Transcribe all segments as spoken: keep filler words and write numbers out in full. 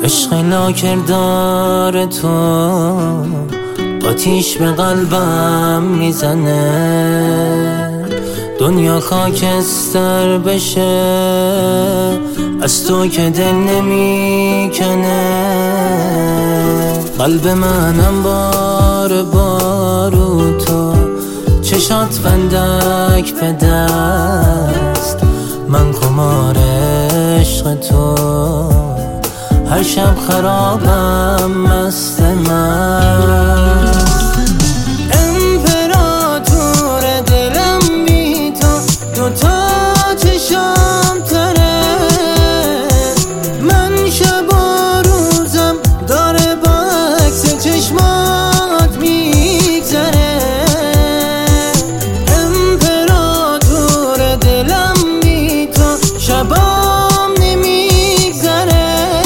عشق لاکردار تو آتیش به قلبم میزنه، دنیا خاکستر بشه از تو که دل نمیکنه. قلب منم بار بارو تو، چشات فندک به دست، من خمار عشق تو، هر شب خرابم مست من. امپراتور دلم بی تو، دوتا چشام تره، من شب و روزم داره با عکس چشمات میگذره. امپراتور دلم بی تو، شبام نمیگذره،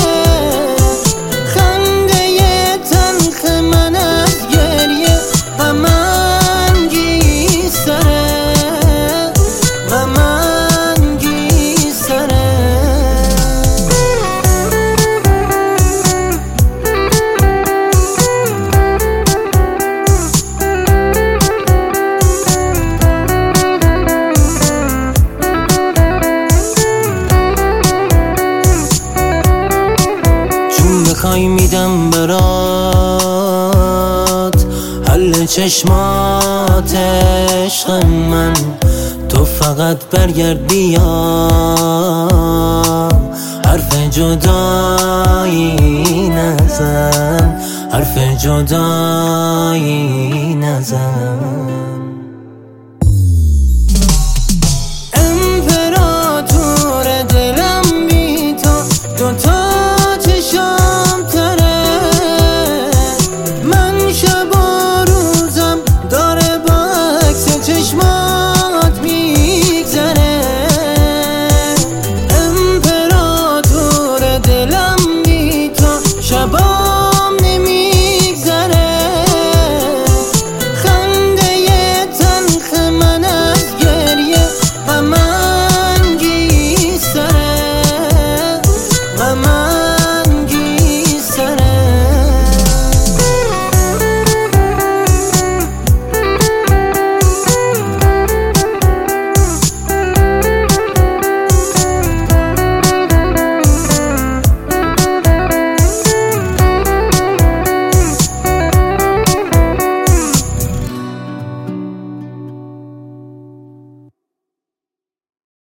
بخوای میدم برات حل چشمات عشق من، تو فقط برگرد بیا، حرف جدایی نزن، حرف جدایی نزن.